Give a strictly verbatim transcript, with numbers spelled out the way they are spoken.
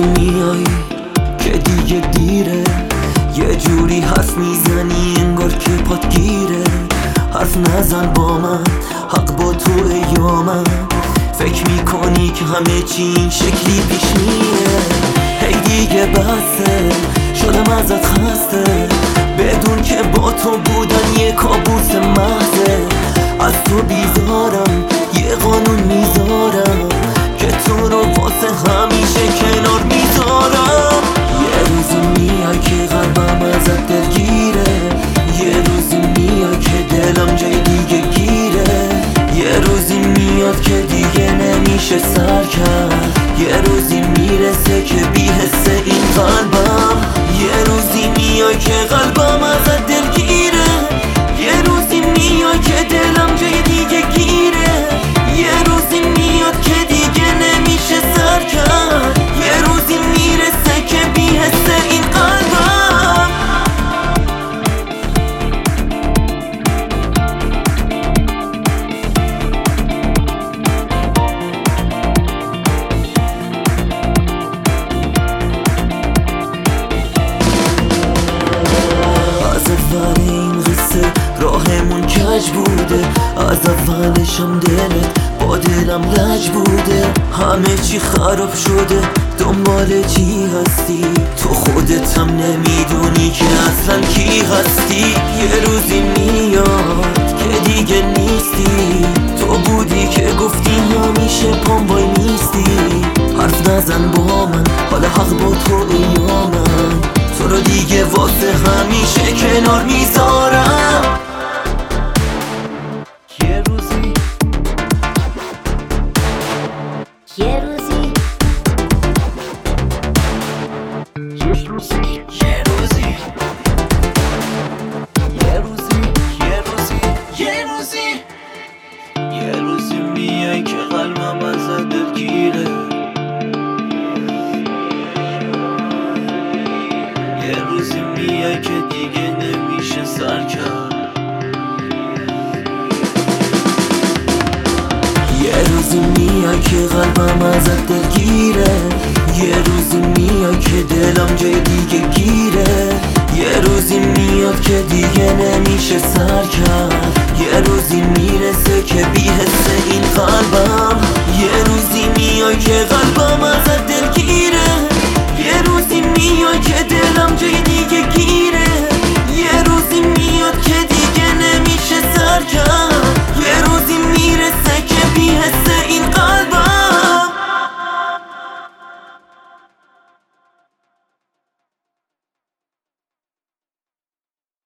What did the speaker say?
میای که دیگه دیره، یه جوری حرف میزنی انگار که پات گیره. حرف نزن با من، حق با تو ایامم. فکر میکنی که همه چی این شکلی پیش میره. هی دیگه بسه، شدم ازت خسته، بدون که با تو بودن یه کابوس محضه. از تو بیزارم، یه قانون میذارم که تو رو واسه همیشه کنار میذارم. یه روزی میای که قلبم ازت دلگیره، یه روزی میای که دلم جای دیگه گیره. یه روزی میاد که دیگه نمیشه سر کرد، یه روزی میرسه که بی حس این قلبم. یه روزی میای که قلبم ازت دلگیره، یه روزی میای که دلم جای دیگه گیره. یه روزی میاد که دیگه نمیشه سر کرد، یه روزی میرسه که بی حس این قلبم. از اول این قصه راهمون کج بوده، از اولشم دلت با دلم لج بوده. همه چی خراب شده، دنبال چی هستی؟ تو خودت هم نمیدونی که اصلا کی هستی. یه روزی میاد که دیگه نیستی، تو بودی که گفتی همیشه پام وای نیستی. حرف نزن با من، حالا حق با تو ایامم. تو رو دیگه واسه همیشه کنار میذارم. یه روزی یه روزی یه روزی یه روزی یه روزی یه روزی یه روزی یه روزی میای که قلبم ازت دلگیره. یه روزی میای که دیگه نمیشه سر کرد. یه روزی میای که قلبم ازت دلگیره، یه روزی میای که دلم جای دیگه گیره. یه روزی میاد که دیگه نمیشه سر کرد، یه روزی میرسه که بی حس این قلبم. یه روزی میای که قلبم